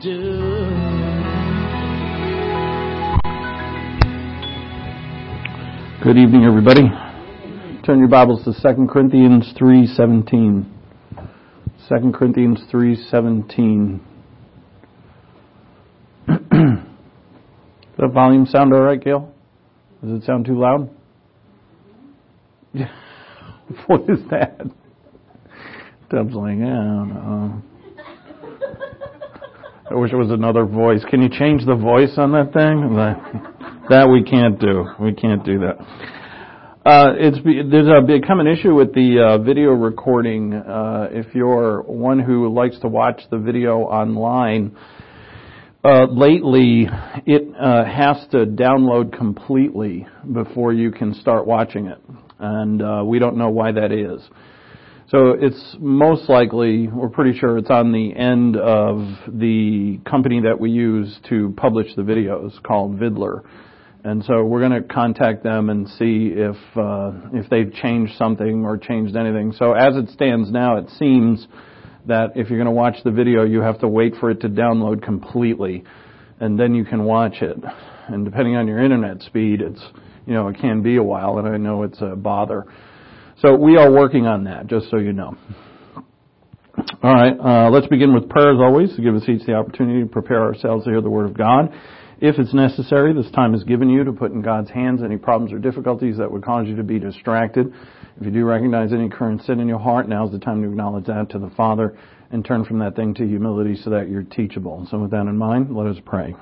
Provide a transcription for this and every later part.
do. Good evening, everybody. Turn your Bibles to 2 Corinthians 3:17. 2 Corinthians 3:17. Does that volume sound all right, Gail? Does it sound too loud? What is that? Deb's like, yeah, I don't know. I wish it was another voice. Can you change the voice on that thing? That we can't do. We can't do that. There's become an issue with the video recording. If you're one who likes to watch the video online, lately it has to download completely before you can start watching it. And we don't know why that is. So it's most likely, we're pretty sure it's on the end of the company that we use to publish the videos called Vidler. And so we're going to contact them and see if they've changed something or changed anything. So as it stands now, it seems that if you're going to watch the video, you have to wait for it to download completely, and then you can watch it. And depending on your internet speed, it can be a while, and I know it's a bother. So we are working on that, just so you know. All right, let's begin with prayer as always, to give us each the opportunity to prepare ourselves to hear the Word of God. If it's necessary, this time is given you to put in God's hands any problems or difficulties that would cause you to be distracted. If you do recognize any current sin in your heart, now's the time to acknowledge that to the Father and turn from that thing to humility so that you're teachable. So with that in mind, let us pray.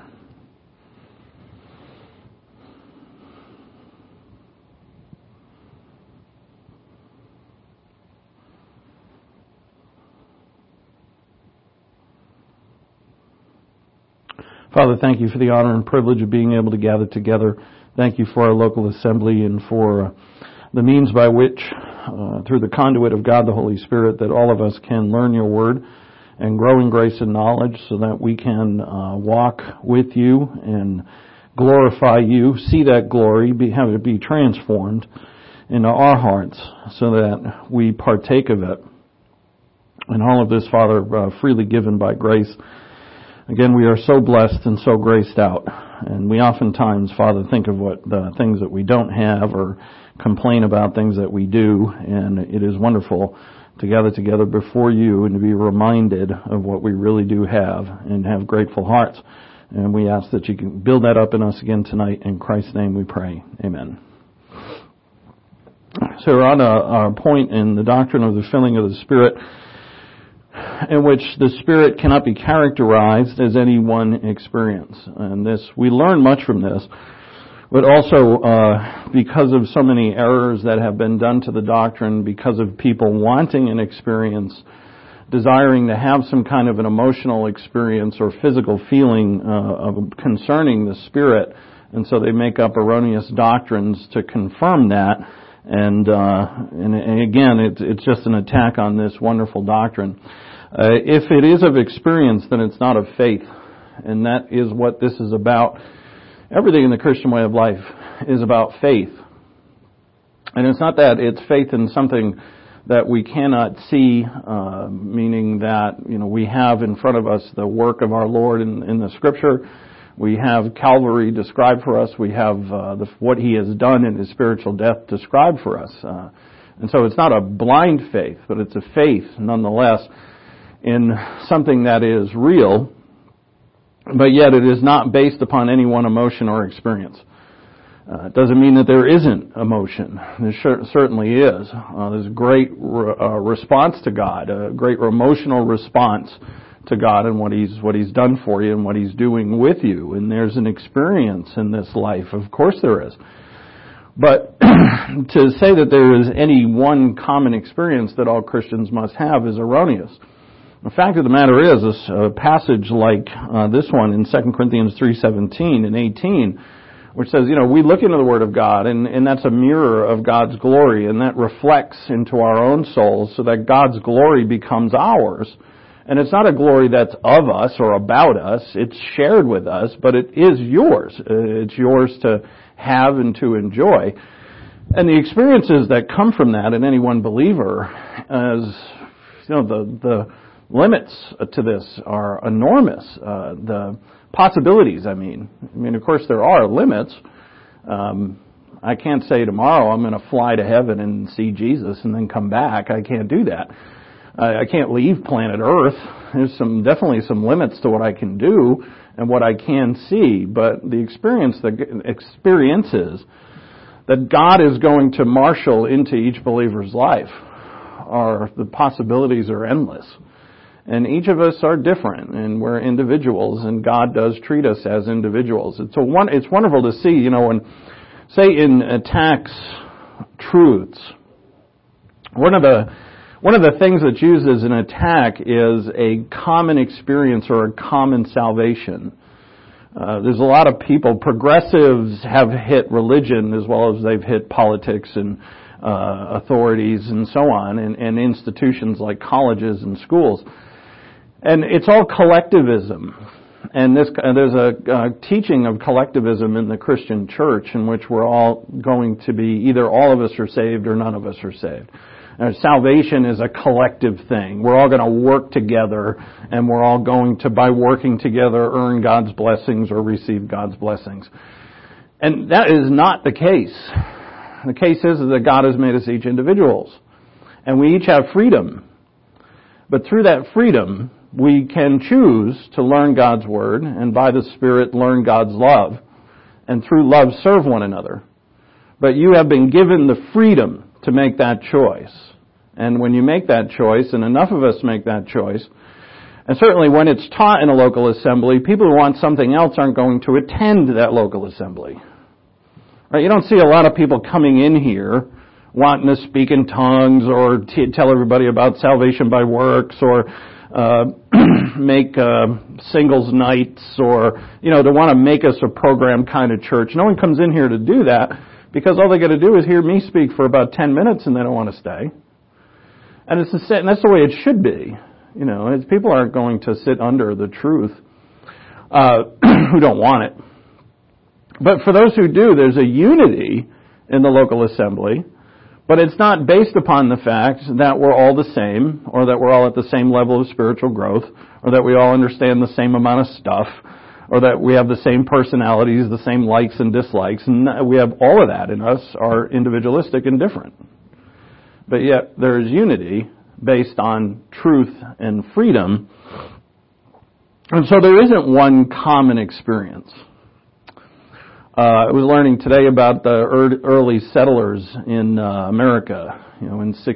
Father, thank you for the honor and privilege of being able to gather together. Thank you for our local assembly and for the means by which, through the conduit of God the Holy Spirit, that all of us can learn your word and grow in grace and knowledge so that we can walk with you and glorify you, see that glory, have it be transformed into our hearts so that we partake of it. And all of this, Father, freely given by grace. Again, we are so blessed and so graced out. And we oftentimes, Father, think of what the things that we don't have or complain about things that we do. And it is wonderful to gather together before you and to be reminded of what we really do have and have grateful hearts. And we ask that you can build that up in us again tonight. In Christ's name we pray. Amen. So we're on a point in the doctrine of the filling of the Spirit, in which the Spirit cannot be characterized as any one experience. And we learn much from this, but also because of so many errors that have been done to the doctrine, because of people wanting an experience, desiring to have some kind of an emotional experience or physical feeling concerning the Spirit, and so they make up erroneous doctrines to confirm that. And again, it's just an attack on this wonderful doctrine. If it is of experience, then it's not of faith. And that is what this is about. Everything in the Christian way of life is about faith. And it's not that it's faith in something that we cannot see, meaning that, we have in front of us the work of our Lord in the Scripture. We have Calvary described for us. We have what He has done in His spiritual death described for us. And so it's not a blind faith, but it's a faith nonetheless in something that is real, but yet it is not based upon any one emotion or experience. It doesn't mean that there isn't emotion. There certainly is. There's a great response to God, a great emotional response to God and what He's done for you and what He's doing with you. And there's an experience in this life. Of course there is. But to say that there is any one common experience that all Christians must have is erroneous. The fact of the matter is, a passage like this one in 2 Corinthians 3:17 and 18, which says, we look into the Word of God, and that's a mirror of God's glory, and that reflects into our own souls so that God's glory becomes ours. And it's not a glory that's of us or about us. It's shared with us, but it is yours. It's yours to have and to enjoy. And the experiences that come from that in any one believer, as the limits to this are enormous. The possibilities, I mean, of course there are limits. I can't say tomorrow I'm going to fly to heaven and see Jesus and then come back. I can't do that. I can't leave planet Earth. There's definitely some limits to what I can do and what I can see, but the experiences that God is going to marshal into each believer's life the possibilities are endless. And each of us are different, and we're individuals, and God does treat us as individuals. It's wonderful to see, when Satan attacks truths. One of the things that's used as an attack is a common experience or a common salvation. There's a lot of people, progressives have hit religion as well as they've hit politics and authorities and so on, and institutions like colleges and schools. And it's all collectivism. And there's a teaching of collectivism in the Christian church in which we're all going to be, either all of us are saved or none of us are saved. Salvation is a collective thing. We're all going to work together, and we're all going to, by working together, earn God's blessings or receive God's blessings. And that is not the case. The case is that God has made us each individuals. And we each have freedom. But through that freedom, we can choose to learn God's Word, and by the Spirit learn God's love, and through love serve one another. But you have been given the freedom to make that choice. And when you make that choice, and enough of us make that choice, and certainly when it's taught in a local assembly, people who want something else aren't going to attend that local assembly. Right? You don't see a lot of people coming in here wanting to speak in tongues or tell everybody about salvation by works or make singles nights or, to want to make us a program kind of church. No one comes in here to do that because all they got to do is hear me speak for about 10 minutes and they don't want to stay. And that's the way it should be. People aren't going to sit under the truth who don't want it. But for those who do, there's a unity in the local assembly. But it's not based upon the fact that we're all the same, or that we're all at the same level of spiritual growth, or that we all understand the same amount of stuff, or that we have the same personalities, the same likes and dislikes. And we have all of that in us, are individualistic and different. But yet there is unity based on truth and freedom. And so there isn't one common experience. I was learning today about the early settlers in America. In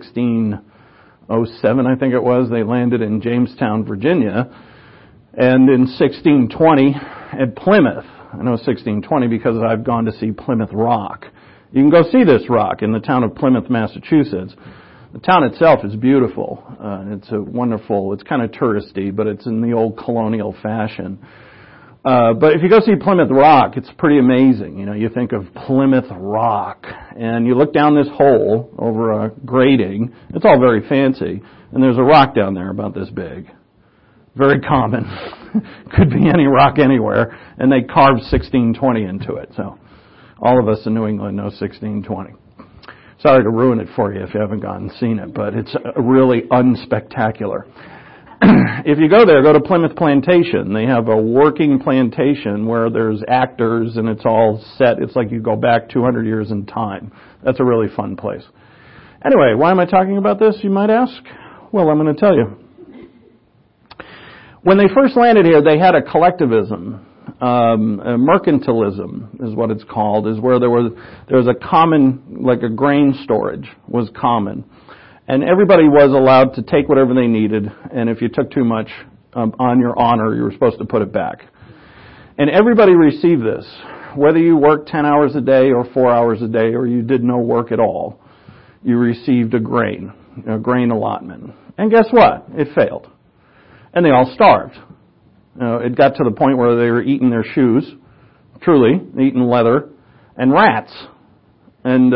1607, I think it was, they landed in Jamestown, Virginia. And in 1620 at Plymouth, I know 1620 because I've gone to see Plymouth Rock. You can go see this rock in the town of Plymouth, Massachusetts. The town itself is beautiful. It's kind of touristy, but it's in the old colonial fashion. But if you go see Plymouth Rock, it's pretty amazing. You think of Plymouth Rock, and you look down this hole over a grating. It's all very fancy, and there's a rock down there about this big. Very common. Could be any rock anywhere, and they carved 1620 into it. So all of us in New England know 1620. Sorry to ruin it for you if you haven't gone and seen it, but it's really unspectacular. If you go there, go to Plymouth Plantation. They have a working plantation where there's actors and it's all set. It's like you go back 200 years in time. That's a really fun place. Anyway, why am I talking about this, you might ask? Well, I'm going to tell you. When they first landed here, they had a collectivism. Mercantilism is what it's called, is where there was a common, like a grain storage was common. And everybody was allowed to take whatever they needed, and if you took too much on your honor, you were supposed to put it back. And everybody received this, whether you worked 10 hours a day or 4 hours a day, or you did no work at all. You received a grain allotment. And guess what? It failed. And they all starved. It got to the point where they were eating their shoes, truly, eating leather, and rats. And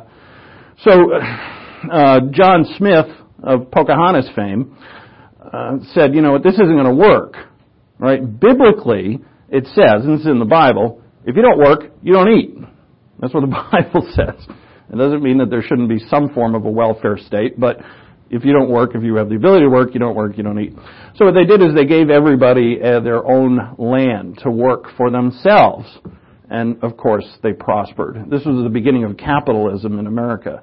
John Smith of Pocahontas fame said, this isn't going to work. Right? Biblically, it says, and this is in the Bible, if you don't work, you don't eat. That's what the Bible says. It doesn't mean that there shouldn't be some form of a welfare state, but If you don't work, if you have the ability to work, you don't work, you don't eat. So what they did is they gave everybody their own land to work for themselves. And, of course, they prospered. This was the beginning of capitalism in America.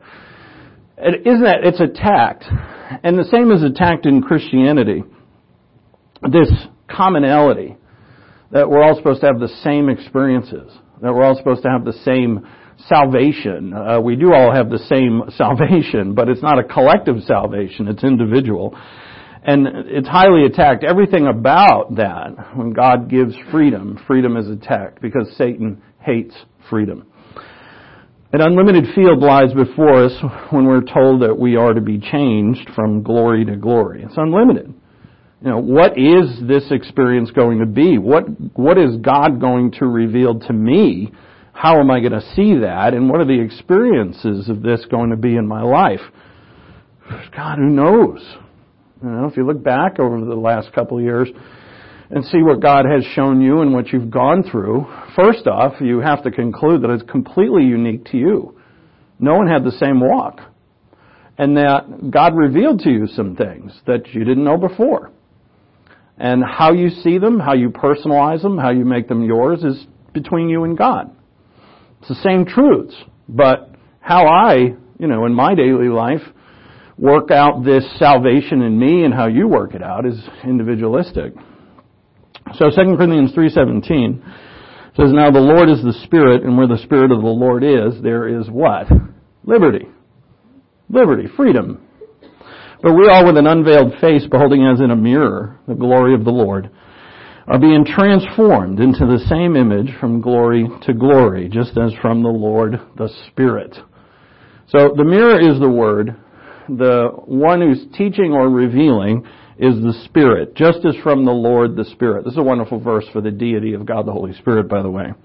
It's attacked. And the same is attacked in Christianity. This commonality, that we're all supposed to have the same experiences, that we're all supposed to have the same salvation. We do all have the same salvation, but it's not a collective salvation, it's individual. And it's highly attacked. Everything about that, when God gives freedom, freedom is attacked because Satan hates freedom. An unlimited field lies before us when we're told that we are to be changed from glory to glory. It's unlimited. What is this experience going to be? What is God going to reveal to me? How am I going to see that? And what are the experiences of this going to be in my life? God, who knows? If you look back over the last couple of years and see what God has shown you and what you've gone through, first off, you have to conclude that it's completely unique to you. No one had the same walk. And that God revealed to you some things that you didn't know before. And how you see them, how you personalize them, how you make them yours is between you and God. It's the same truths. But how I, in my daily life, work out this salvation in me and how you work it out is individualistic. So 2 Corinthians 3:17 says, "Now the Lord is the Spirit, and where the Spirit of the Lord is, there is" what? Liberty. Liberty, freedom. "But we all with an unveiled face, beholding as in a mirror the glory of the Lord, are being transformed into the same image from glory to glory, just as from the Lord the Spirit." So the mirror is the Word. The one who's teaching or revealing is the Spirit, just as from the Lord the Spirit. This is a wonderful verse for the deity of God the Holy Spirit, by the way.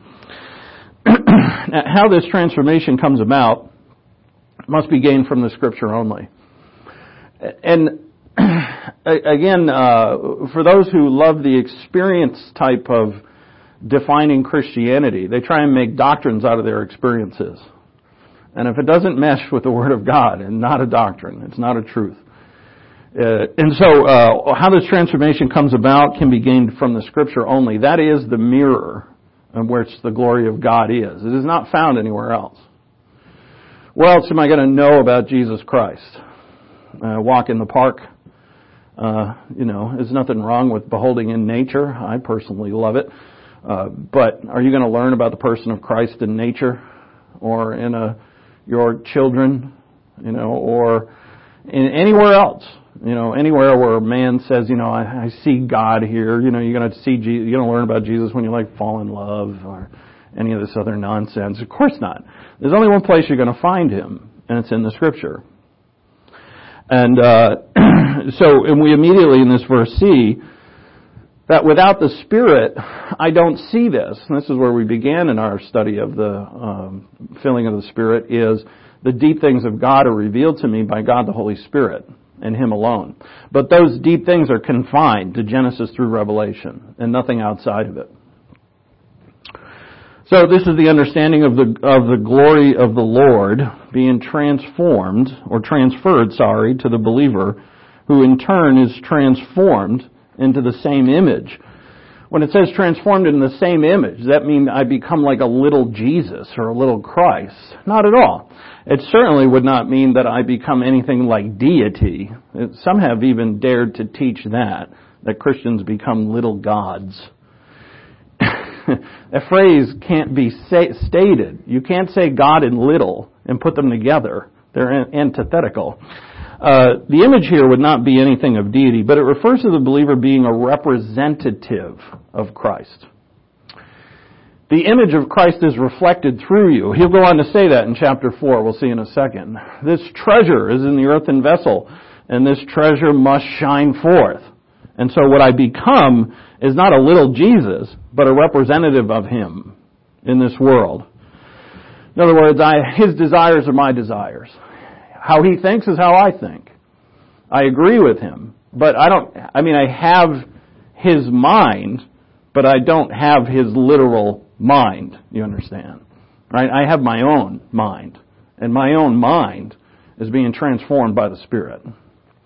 Now, how this transformation comes about must be gained from the Scripture only. And again, for those who love the experience type of defining Christianity, they try and make doctrines out of their experiences. And if it doesn't mesh with the Word of God, and not a doctrine, it's not a truth. And so, how this transformation comes about can be gained from the Scripture only. That is the mirror in which the glory of God is. It is not found anywhere else. Where else am I going to know about Jesus Christ? Walk in the park. There's nothing wrong with beholding in nature. I personally love it. But are you going to learn about the person of Christ in nature? Or in your children? Or in anywhere else? Anywhere where a man says, I see God here. You're going to see Jesus. You're going to learn about Jesus when you fall in love or any of this other nonsense. Of course not. There's only one place you're going to find Him, and it's in the Scripture. And and we immediately in this verse see that without the Spirit, I don't see this. And this is where we began in our study of the filling of the Spirit, is the deep things of God are revealed to me by God the Holy Spirit and Him alone. But those deep things are confined to Genesis through Revelation and nothing outside of it. So this is the understanding of the glory of the Lord being transferred to the believer, who in turn is transformed into the same image. When it says transformed in the same image, does that mean I become like a little Jesus or a little Christ? Not at all. It certainly would not mean that I become anything like deity. Some have even dared to teach that Christians become little gods. That phrase can't be stated. You can't say God and little and put them together. They're antithetical. The image here would not be anything of deity, but it refers to the believer being a representative of Christ. The image of Christ is reflected through you. He'll go on to say that in chapter 4. We'll see in a second. This treasure is in the earthen vessel, and this treasure must shine forth. And so what I become is not a little Jesus, but a representative of Him in this world. In other words, His desires are my desires. How He thinks is how I think. I agree with Him, but I have His mind, but I don't have His literal mind, you understand? Right? I have my own mind, and my own mind is being transformed by the Spirit.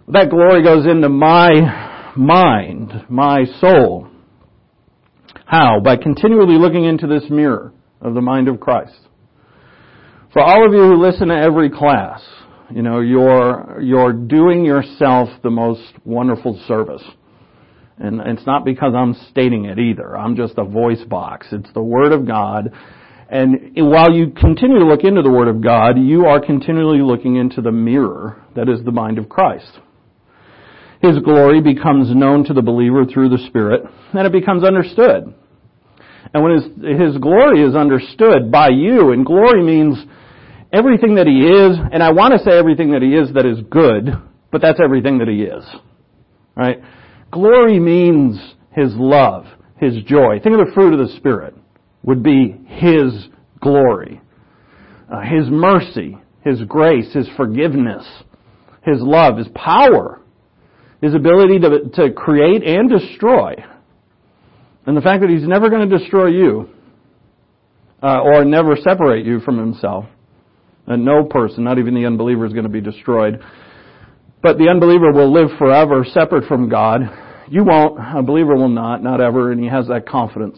That glory goes into my mind, my soul. How? By continually looking into this mirror of the mind of Christ. For all of you who listen to every class, you're doing yourself the most wonderful service. And it's not because I'm stating it either. I'm just a voice box. It's the Word of God. And while you continue to look into the Word of God, you are continually looking into the mirror that is the mind of Christ. His glory becomes known to the believer through the Spirit, and it becomes understood. And when His glory is understood by you, and glory means everything that He is, and I want to say everything that He is that is good, but that's everything that He is. Right? Glory means His love, His joy. Think of the fruit of the Spirit would be His glory. His mercy, His grace, His forgiveness, His love, His power, His ability to create and destroy. And the fact that He's never going to destroy you or never separate you from Himself. And no person, not even the unbeliever, is going to be destroyed. But the unbeliever will live forever separate from God. You won't. A believer will not ever, and he has that confidence.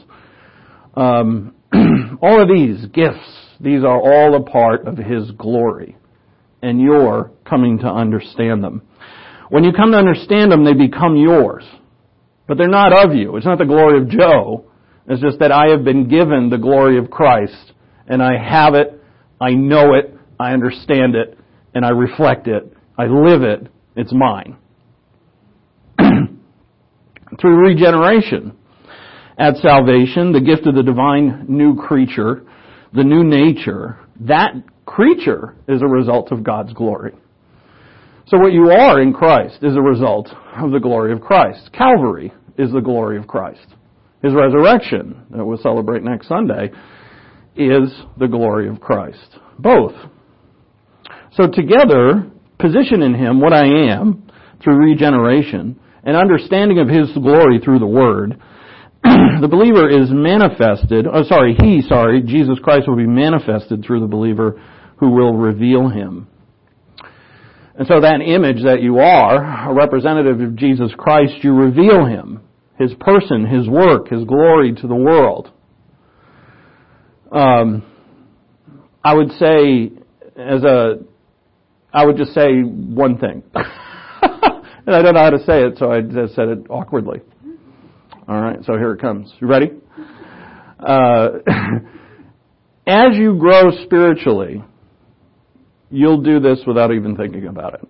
All of these gifts, these are all a part of His glory. And you're coming to understand them. When you come to understand them, they become yours. But they're not of you. It's not the glory of Joe. It's just that I have been given the glory of Christ. And I have it. I know it. I understand it. And I reflect it. I live it. It's mine. Through regeneration, at salvation, the gift of the divine new creature, the new nature, that creature is a result of God's glory. So what you are in Christ is a result of the glory of Christ. Calvary is the glory of Christ. His resurrection, that we'll celebrate next Sunday, is the glory of Christ. Both. So together, position in Him what I am through regeneration and understanding of His glory through the Word, the believer is manifested, Jesus Christ will be manifested through the believer who will reveal Him. And so that image that you are, a representative of Jesus Christ, you reveal Him, His person, His work, His glory to the world. I would just say one thing. And I don't know how to say it, so I just said it awkwardly. All right, so here it comes. You ready? As you grow spiritually, you'll do this without even thinking about it.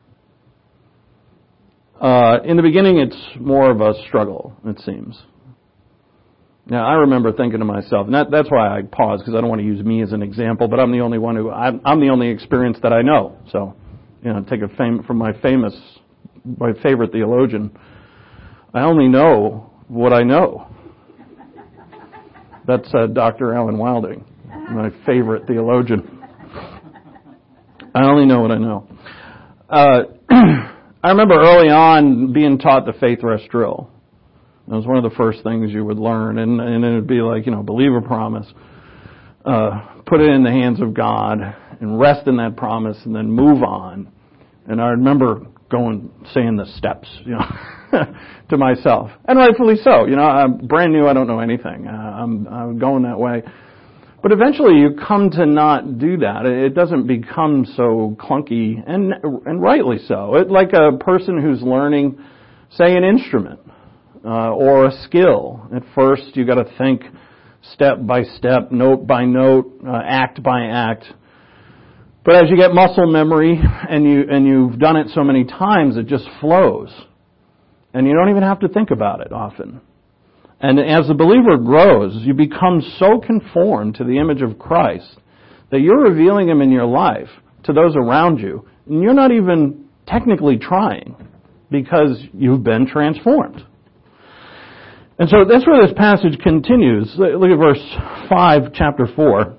In the beginning, it's more of a struggle, it seems. Now, I remember thinking to myself, and that's why I pause, because I don't want to use me as an example, but I'm the only one I'm the only experience that I know. So, take from my favorite theologian. I only know what I know. That's Dr. Alan Wilding, my favorite theologian. I only know what I know. I remember early on being taught the faith rest drill. It was one of the first things you would learn, and it would be like, believe a promise, put it in the hands of God, and rest in that promise, and then move on. And I remember saying the steps, to myself, and rightfully so. I'm brand new; I don't know anything. I'm going that way. But eventually you come to not do that. It doesn't become so clunky, and rightly so. It's like a person who's learning, say, an instrument or a skill. At first you got to think step by step, note by note, act by act. But as you get muscle memory and you've done it so many times, it just flows. And you don't even have to think about it often. And as the believer grows, you become so conformed to the image of Christ that you're revealing Him in your life to those around you. And you're not even technically trying because you've been transformed. And so that's where this passage continues. Look at verse 5, chapter 4.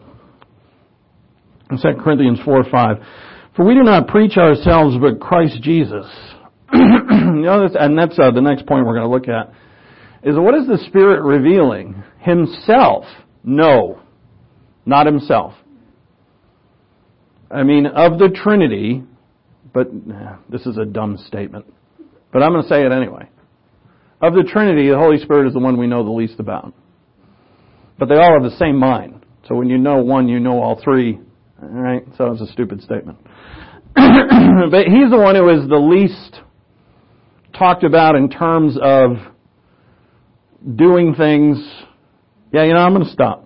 2 Corinthians 4:5. For we do not preach ourselves, but Christ Jesus. That's the next point we're going to look at. Is what is the Spirit revealing? Himself? No, not Himself. I mean, of the Trinity, but this is a dumb statement. But I'm going to say it anyway. Of the Trinity, the Holy Spirit is the one we know the least about. But they all have the same mind. So when you know one, you know all three. All right? So it's a stupid statement. But he's the one who is the least talked about in terms of doing things. Yeah, I'm going to stop.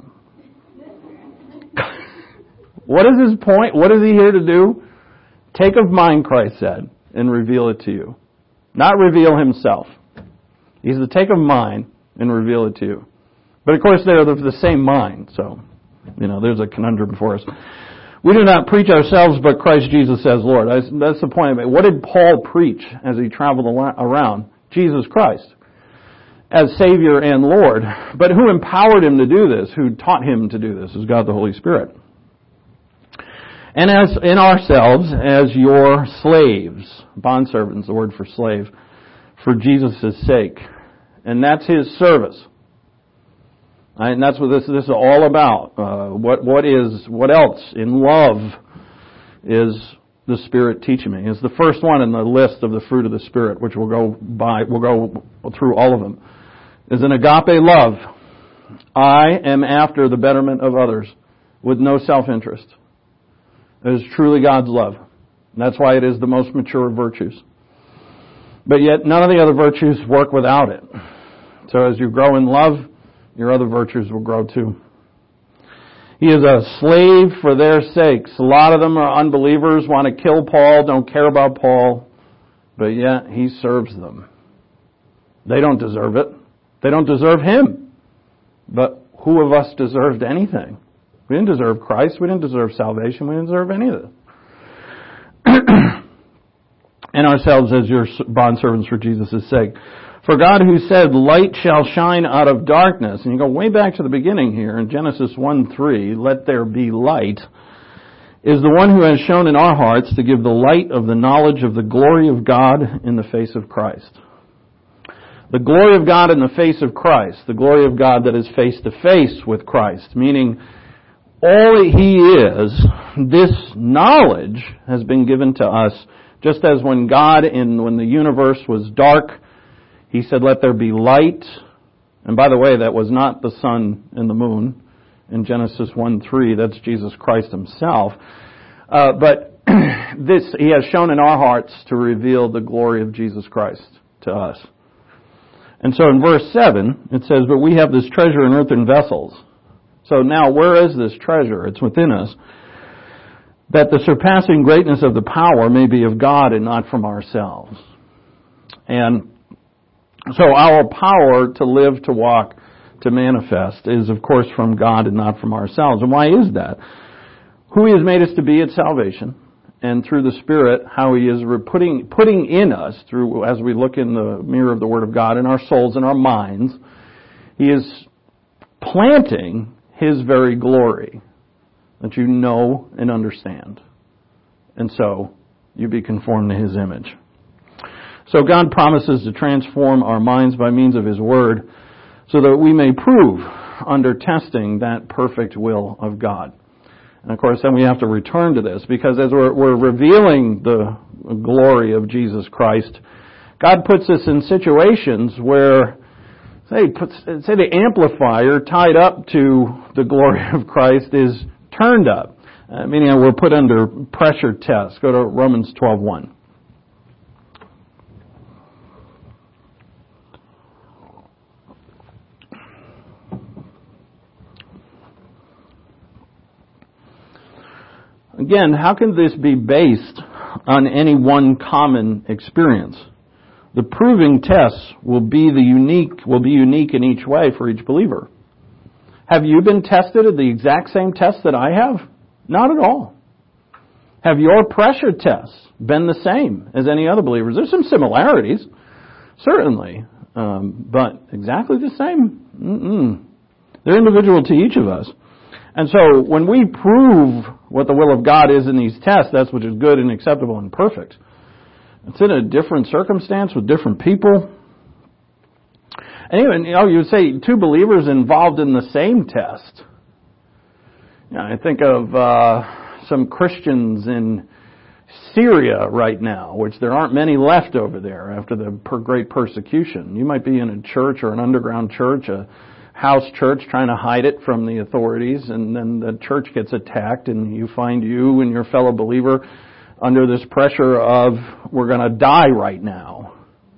What is his point? What is he here to do? Take of mine, Christ said, and reveal it to you. Not reveal himself. He's to take of mine and reveal it to you. But of course they're the same mind, so, there's a conundrum for us. We do not preach ourselves, but Christ Jesus as Lord. That's the point of it. What did Paul preach as he traveled around? Jesus Christ as Savior and Lord. But who empowered him to do this? Who taught him to do this? Is God the Holy Spirit. And as in ourselves as your slaves, bondservants, the word for slave, for Jesus' sake. And that's his service. And that's what this is all about. What else in love is the Spirit teaching me? It's the first one in the list of the fruit of the Spirit, which we'll go through all of them. Is an agape love. I am after the betterment of others with no self-interest. It is truly God's love. And that's why it is the most mature of virtues. But yet none of the other virtues work without it. So as you grow in love, your other virtues will grow too. He is a slave for their sakes. A lot of them are unbelievers, want to kill Paul, don't care about Paul, but yet he serves them. They don't deserve it. They don't deserve him. But who of us deserved anything? We didn't deserve Christ. We didn't deserve salvation. We didn't deserve any of it. And ourselves as your bondservants for Jesus' sake. For God who said, light shall shine out of darkness. And you go way back to the beginning here in Genesis 1:3, let there be light, is the one who has shown in our hearts to give the light of the knowledge of the glory of God in the face of Christ. The glory of God in the face of Christ. The glory of God that is face to face with Christ. Meaning, all he is, this knowledge has been given to us, just as when God, when the universe was dark, he said, let there be light. And by the way, that was not the sun and the moon in Genesis 1:3. That's Jesus Christ himself. But this, he has shown in our hearts to reveal the glory of Jesus Christ to us. And so in verse 7, it says, but we have this treasure in earthen vessels. So now, where is this treasure? It's within us. That the surpassing greatness of the power may be of God and not from ourselves. And so our power to live, to walk, to manifest is, of course, from God and not from ourselves. And why is that? Who he has made us to be at salvation, and through the Spirit, how he is putting in us, through as we look in the mirror of the Word of God, in our souls and our minds, he is planting his very glory that you know and understand. And so you be conformed to his image. So God promises to transform our minds by means of his word so that we may prove under testing that perfect will of God. And of course then we have to return to this because as we're revealing the glory of Jesus Christ, God puts us in situations where say the amplifier tied up to the glory of Christ is turned up, meaning we're put under pressure tests. Go to Romans 12:1. Again, how can this be based on any one common experience? The proving tests will be unique in each way for each believer. Have you been tested at the exact same test that I have? Not at all. Have your pressure tests been the same as any other believers? There's some similarities, certainly, but exactly the same? They're individual to each of us. And so when we prove what the will of God is in these tests, that's which is good and acceptable and perfect. It's in a different circumstance with different people. And even, you would say two believers involved in the same test. I think of some Christians in Syria right now, which there aren't many left over there after the great persecution. You might be in a church or an underground church, a house church, trying to hide it from the authorities, and then the church gets attacked, and you find you and your fellow believer under this pressure of, we're going to die right now.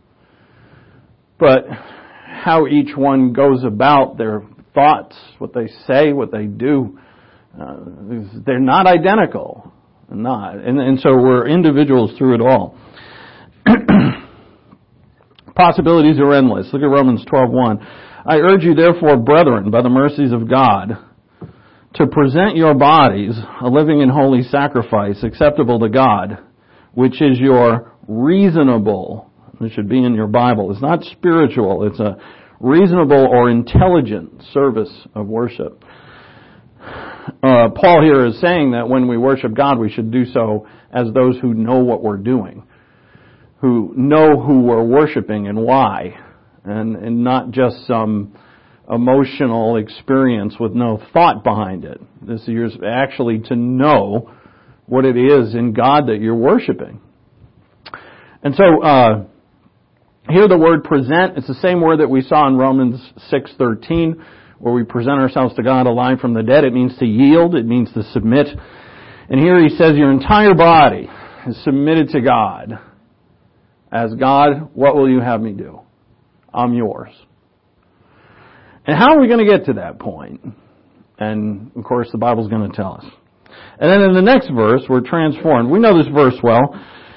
But how each one goes about their thoughts, what they say, what they do, they're not identical. Not. And so we're individuals through it all. Possibilities are endless. Look at Romans 12:1. I urge you therefore, brethren, by the mercies of God, to present your bodies a living and holy sacrifice acceptable to God, which is your reasonable, it should be in your Bible. It's not spiritual. It's a reasonable or intelligent service of worship. Paul here is saying that when we worship God, we should do so as those who know what we're doing, who know who we're worshiping and why, and not just some emotional experience with no thought behind it. This is actually to know what it is in God that you're worshiping. And so, here the word present, it's the same word that we saw in Romans 6:13, where we present ourselves to God alive from the dead. It means to yield. It means to submit. And here he says your entire body is submitted to God. As God, what will you have me do? I'm yours. And how are we going to get to that point? And, of course, the Bible's going to tell us. And then in the next verse, we're transformed. We know this verse well.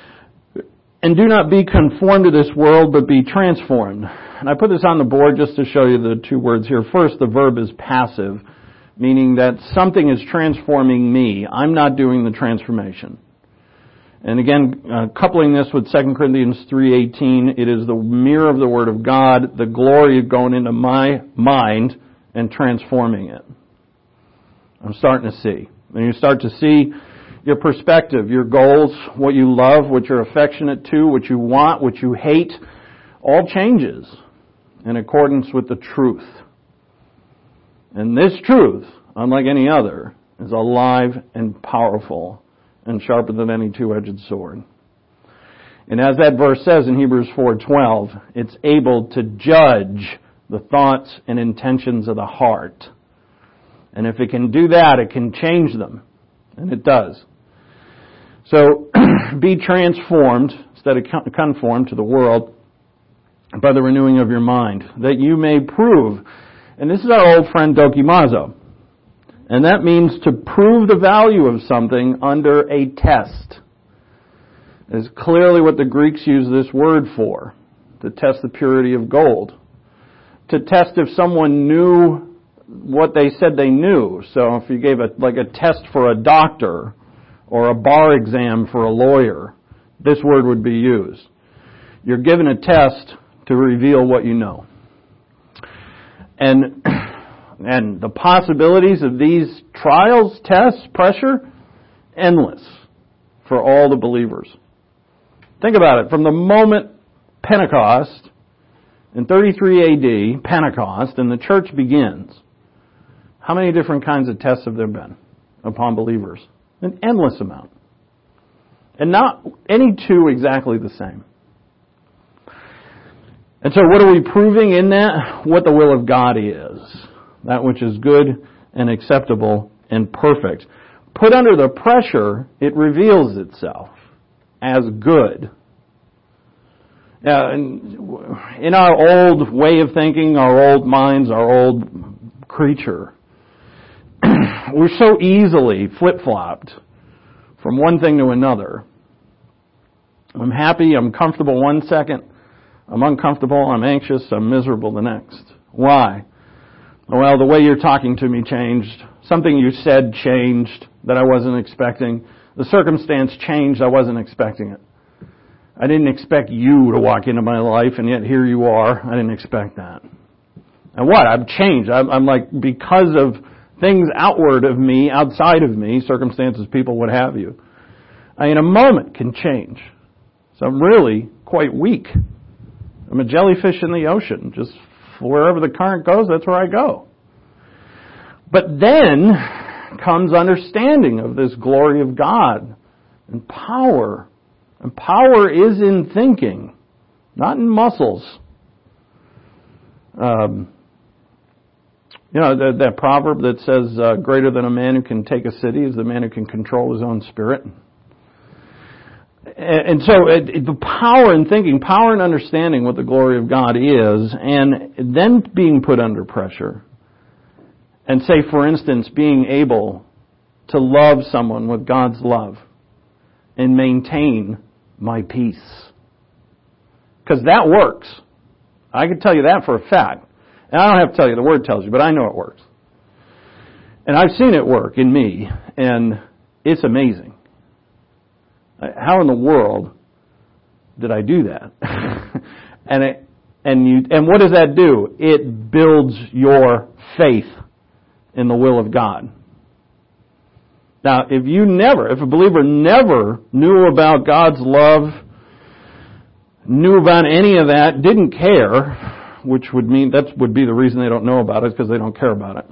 And do not be conformed to this world, but be transformed. And I put this on the board just to show you the two words here. First, the verb is passive, meaning that something is transforming me. I'm not doing the transformation. And again, coupling this with 2 Corinthians 3:18, it is the mirror of the Word of God, the glory of going into my mind and transforming it. I'm starting to see. And you start to see your perspective, your goals, what you love, what you're affectionate to, what you want, what you hate, all changes in accordance with the truth. And this truth, unlike any other, is alive and powerful and sharper than any two-edged sword. And as that verse says in Hebrews 4:12, it's able to judge the thoughts and intentions of the heart. And if it can do that, it can change them. And it does. So, be transformed, instead of conformed to the world, by the renewing of your mind, that you may prove. And this is our old friend dokimazo. And that means to prove the value of something under a test. Is clearly what the Greeks use this word for. To test the purity of gold. To test if someone knew what they said they knew. So if you gave a test for a doctor or a bar exam for a lawyer, this word would be used. You're given a test to reveal what you know. And the possibilities of these trials, tests, pressure, endless for all the believers. Think about it. From the moment Pentecost, in 33 AD, Pentecost, and the church begins, how many different kinds of tests have there been upon believers? An endless amount. And not any two exactly the same. And so what are we proving in that? What the will of God is. That which is good and acceptable and perfect. Put under the pressure, it reveals itself as good. In our old way of thinking, our old minds, our old creature, we're so easily flip-flopped from one thing to another. I'm happy, I'm comfortable one second, I'm uncomfortable, I'm anxious, I'm miserable the next. Why? Well, the way you're talking to me changed. Something you said changed that I wasn't expecting. The circumstance changed, I wasn't expecting it. I didn't expect you to walk into my life, and yet here you are. I didn't expect that. And what? I've changed. I'm like, because of things outward of me, outside of me, circumstances, people, what have you, I in a moment can change. So I'm really quite weak. I'm a jellyfish in the ocean. Just wherever the current goes, that's where I go. But then comes understanding of this glory of God And power. And power is in thinking, not in muscles. That proverb that says, greater than a man who can take a city is the man who can control his own spirit. And so the power in thinking, power in understanding what the glory of God is, and then being put under pressure. And say, for instance, being able to love someone with God's love and maintain my peace. Because that works. I can tell you that for a fact. And I don't have to tell you, the Word tells you, but I know it works. And I've seen it work in me, and it's amazing. How in the world did I do that? And what does that do? It builds your faith in the will of God. Now, if a believer never knew about God's love, knew about any of that, didn't care, which would mean that would be the reason they don't know about it, because they don't care about it.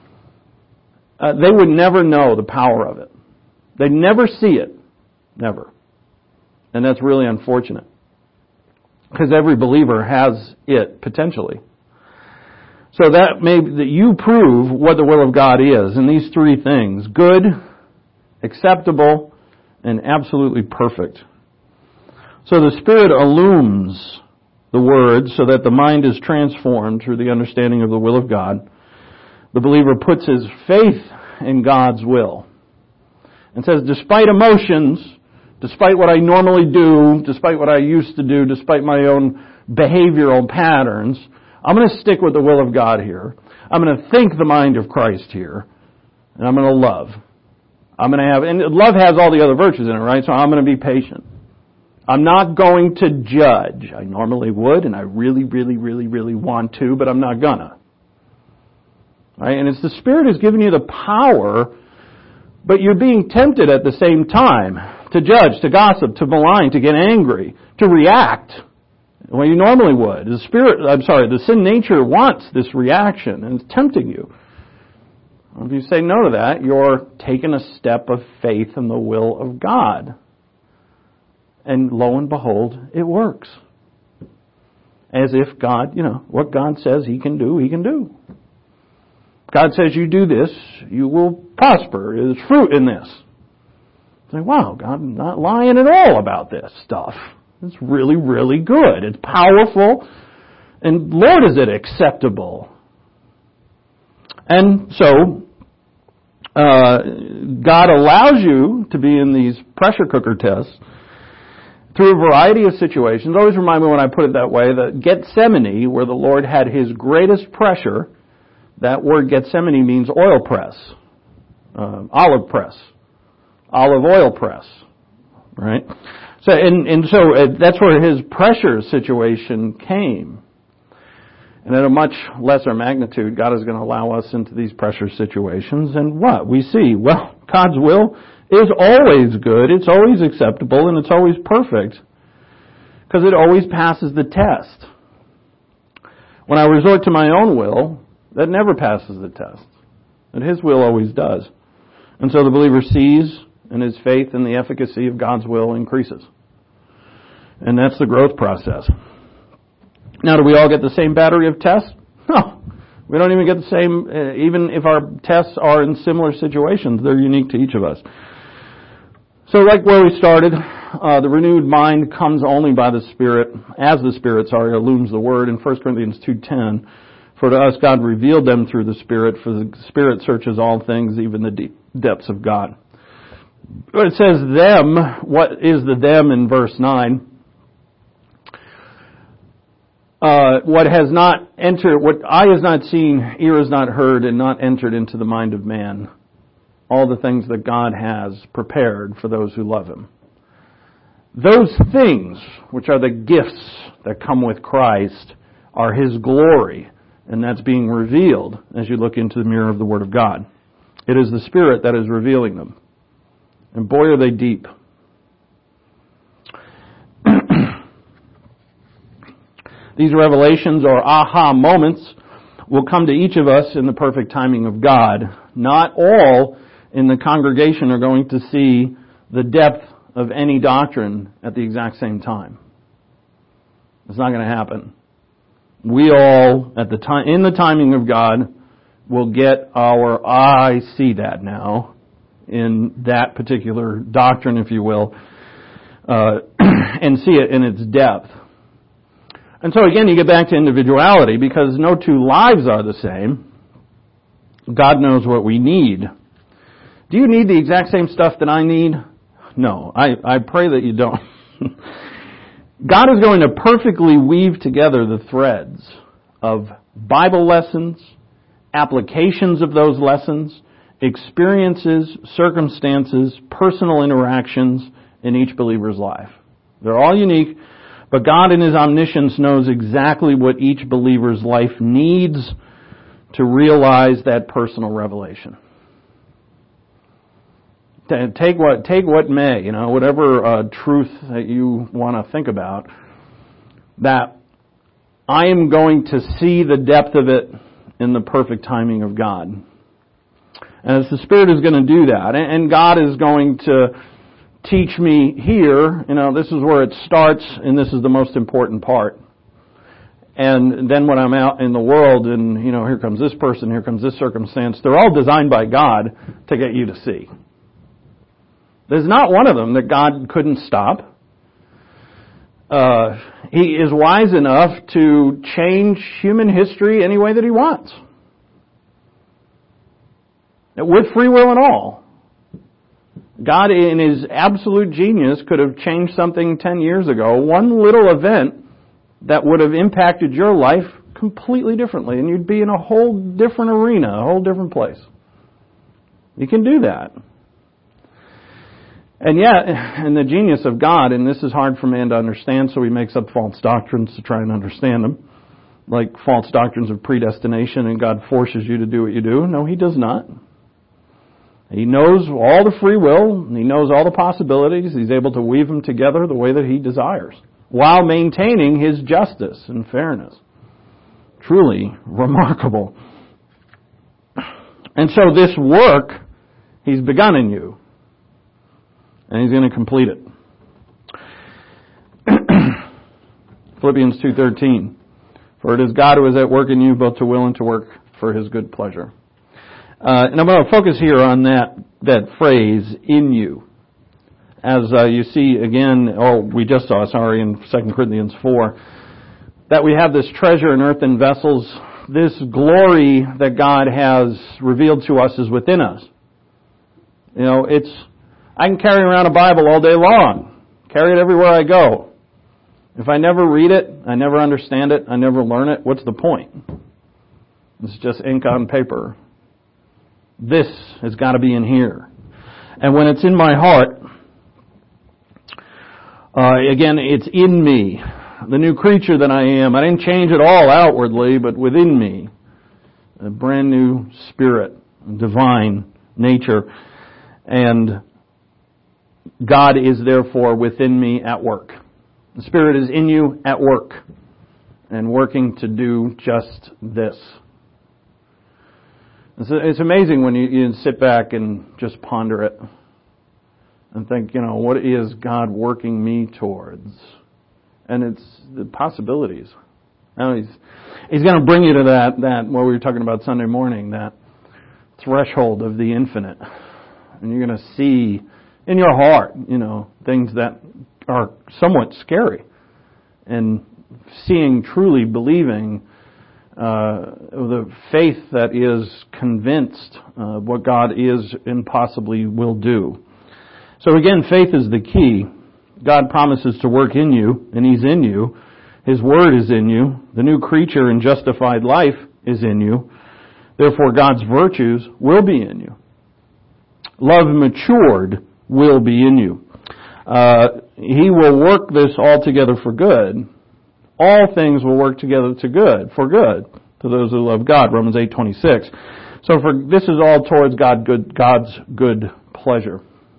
They would never know the power of it. They'd never see it. Never. And that's really unfortunate. Because every believer has it, potentially. So that you prove what the will of God is in these three things: good, acceptable, and absolutely perfect. So the Spirit illumes the Word so that the mind is transformed through the understanding of the will of God. The believer puts his faith in God's will and says, despite emotions, despite what I normally do, despite what I used to do, despite my own behavioral patterns, I'm going to stick with the will of God here. I'm going to think the mind of Christ here. And I'm going to love. And love has all the other virtues in it, right? So I'm going to be patient. I'm not going to judge. I normally would, and I really, really, really, really want to, but I'm not gonna. Right? And it's the Spirit has given you the power, but you're being tempted at the same time to judge, to gossip, to malign, to get angry, to react the way you normally would. The sin nature wants this reaction, and it's tempting you. If you say no to that, you're taking a step of faith in the will of God. And lo and behold, it works. As if God, what God says He can do, He can do. God says you do this, you will prosper. There's fruit in this. Say, wow, God, I'm not lying at all about this stuff. It's really, really good. It's powerful. And Lord, is it acceptable? And so, God allows you to be in these pressure cooker tests through a variety of situations. Always remind me when I put it that way that Gethsemane, where the Lord had His greatest pressure, that word Gethsemane means oil press, olive oil press, right? So, so that's where His pressure situation came. And at a much lesser magnitude, God is going to allow us into these pressure situations. And what? We see, well, God's will is always good, it's always acceptable, and it's always perfect. Because it always passes the test. When I resort to my own will, that never passes the test. And His will always does. And so the believer sees, and his faith in the efficacy of God's will increases. And that's the growth process. Now, do we all get the same battery of tests? No. We don't even get the same, even if our tests are in similar situations, they're unique to each of us. So like where we started, the renewed mind comes only by the Spirit, as the Spirit, illumes the Word in 1 Corinthians 2:10. For to us God revealed them through the Spirit, for the Spirit searches all things, even the deep depths of God. But it says them, what is the them in verse 9? What has not entered, what eye has not seen, ear has not heard, and not entered into the mind of man. All the things that God has prepared for those who love Him. Those things, which are the gifts that come with Christ, are His glory. And that's being revealed as you look into the mirror of the Word of God. It is the Spirit that is revealing them. And boy, are they deep. These revelations or aha moments will come to each of us in the perfect timing of God. Not all in the congregation are going to see the depth of any doctrine at the exact same time. It's not going to happen. We all, in the timing of God, will get our, I see that now, in that particular doctrine, if you will, and see it in its depth. And so again, you get back to individuality, because no two lives are the same. God knows what we need. Do you need the exact same stuff that I need? No, I pray that you don't. God is going to perfectly weave together the threads of Bible lessons, applications of those lessons, experiences, circumstances, personal interactions in each believer's life. They're all unique, but God in His omniscience knows exactly what each believer's life needs to realize that personal revelation. Take what may, whatever truth that you want to think about, that I am going to see the depth of it in the perfect timing of God. And as the Spirit is going to do that, and God is going to teach me here, this is where it starts, and this is the most important part. And then when I'm out in the world, and, here comes this person, here comes this circumstance, they're all designed by God to get you to see. There's not one of them that God couldn't stop. He is wise enough to change human history any way that He wants. With free will and all. God, in His absolute genius, could have changed something 10 years ago. One little event that would have impacted your life completely differently. And you'd be in a whole different arena, a whole different place. You can do that. And yet, in the genius of God, and this is hard for man to understand, so he makes up false doctrines to try and understand them, like false doctrines of predestination, and God forces you to do what you do. No, He does not. He knows all the free will, and He knows all the possibilities. He's able to weave them together the way that He desires, while maintaining His justice and fairness. Truly remarkable. And so this work He's begun in you. And He's going to complete it. Philippians 2:13. For it is God who is at work in you, both to will and to work for His good pleasure. And I'm going to focus here on that phrase, in you. As you see again, we just saw, in 2 Corinthians 4, that we have this treasure in earthen vessels. This glory that God has revealed to us is within us. I can carry around a Bible all day long. Carry it everywhere I go. If I never read it, I never understand it, I never learn it, what's the point? It's just ink on paper. This has got to be in here. And when it's in my heart, again, it's in me. The new creature that I am. I didn't change it all outwardly, but within me. A brand new spirit, divine nature. And God is therefore within me at work. The Spirit is in you at work and working to do just this. It's amazing when you sit back and just ponder it and think, what is God working me towards? And it's the possibilities. Now He's going to bring you to that what we were talking about Sunday morning, that threshold of the infinite. And you're going to see in your heart, things that are somewhat scary. And seeing, truly believing, the faith that is convinced what God is and possibly will do. So again, faith is the key. God promises to work in you, and He's in you. His Word is in you. The new creature and justified life is in you. Therefore, God's virtues will be in you. Love matured will be in you. He will work this all together for good. All things will work together for good to those who love God. Romans 8:26. So this is all towards God's good pleasure.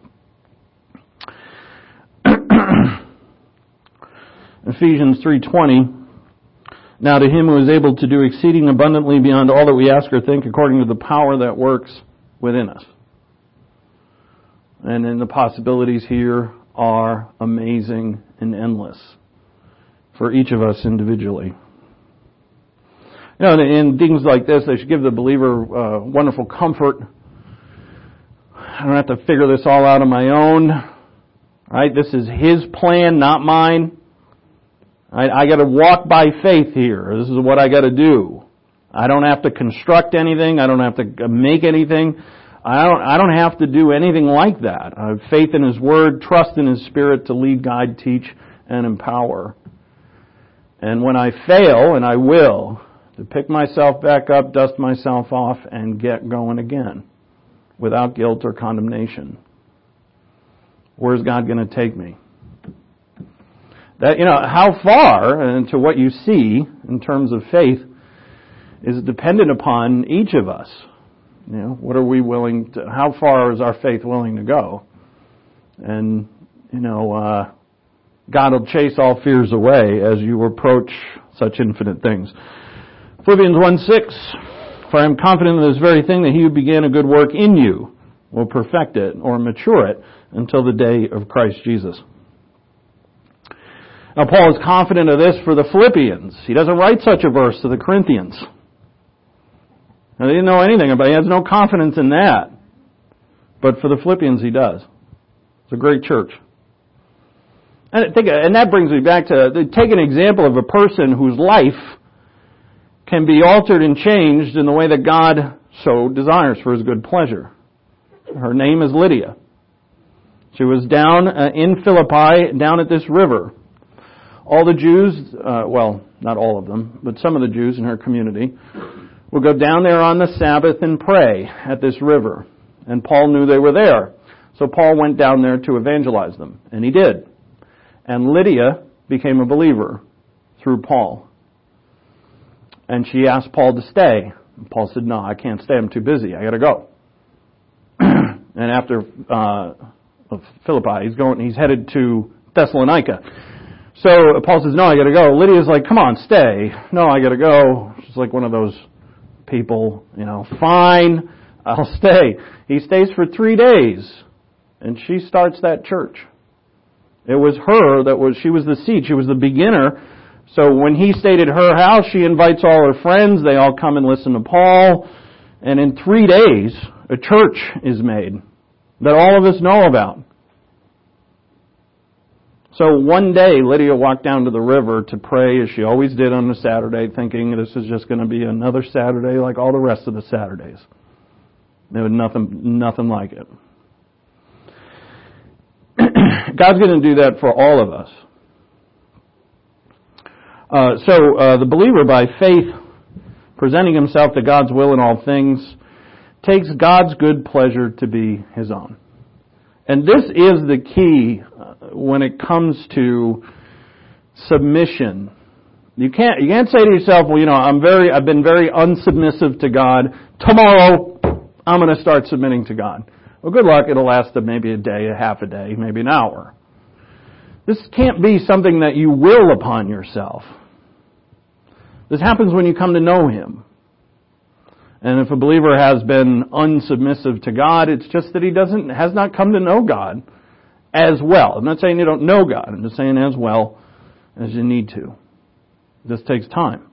Ephesians 3:20. Now to Him who is able to do exceeding abundantly beyond all that we ask or think, according to the power that works within us. And then the possibilities here are amazing and endless for each of us individually. You know, in things like this, they should give the believer wonderful comfort. I don't have to figure this all out on my own. Right? This is His plan, not mine. I got to walk by faith here. This is what I got to do. I don't have to construct anything. I don't have to make anything. I don't have to do anything like that. I have faith in His Word, trust in His Spirit to lead, guide, teach, and empower. And when I fail, and I will, to pick myself back up, dust myself off, and get going again without guilt or condemnation. Where's God going to take me? That, how far, and to what you see in terms of faith, is dependent upon each of us. What are we willing to, how far is our faith willing to go? And, God will chase all fears away as you approach such infinite things. Philippians 1:6, for I am confident of this very thing, that He who began a good work in you will perfect it or mature it until the day of Christ Jesus. Now Paul is confident of this for the Philippians. He doesn't write such a verse to the Corinthians. Now, they didn't know anything about it. He has no confidence in that. But for the Philippians, he does. It's a great church. And that brings me back to, take an example of a person whose life can be altered and changed in the way that God so desires for His good pleasure. Her name is Lydia. She was down in Philippi, down at this river. All the Jews, well, not all of them, but some of the Jews in her community, would go down there on the Sabbath and pray at this river. And Paul knew they were there. So Paul went down there to evangelize them. And he did. And Lydia became a believer through Paul. And she asked Paul to stay. And Paul said, no, I can't stay. I'm too busy. I got to go. And after Philippi, he's headed to Thessalonica. So Paul says, no, I got to go. Lydia's like, come on, stay. No, I got to go. She's like one of those people, fine, I'll stay. He stays for 3 days, and she starts that church. It was her she was the seed, she was the beginner. So when he stayed at her house, she invites all her friends, they all come and listen to Paul, and in 3 days, a church is made that all of us know about. So one day, Lydia walked down to the river to pray, as she always did on a Saturday, thinking this is just going to be another Saturday like all the rest of the Saturdays. There was nothing like it. God's going to do that for all of us. So the believer, by faith, presenting himself to God's will in all things, takes God's good pleasure to be His own. And this is the key when it comes to submission. You can't say to yourself, well, I've been very unsubmissive to God. Tomorrow, I'm going to start submitting to God. Well, good luck. It'll last maybe a day, a half a day, maybe an hour. This can't be something that you will upon yourself. This happens when you come to know Him. And if a believer has been unsubmissive to God, it's just that he has not come to know God as well. I'm not saying you don't know God. I'm just saying as well as you need to. This takes time.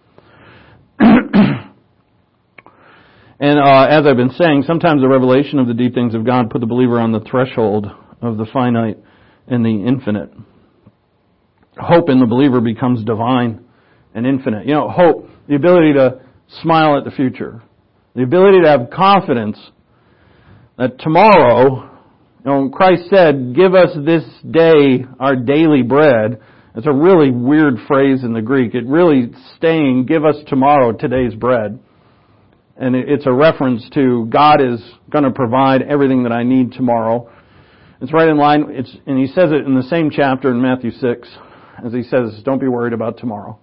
And as I've been saying, sometimes the revelation of the deep things of God put the believer on the threshold of the finite and the infinite. Hope in the believer becomes divine and infinite. Hope, the ability to smile at the future. The ability to have confidence that tomorrow, Christ said, give us this day our daily bread. It's a really weird phrase in the Greek. It really saying, give us tomorrow today's bread. And it's a reference to God is going to provide everything that I need tomorrow. It's right in line, and He says it in the same chapter in Matthew 6, as He says, don't be worried about tomorrow.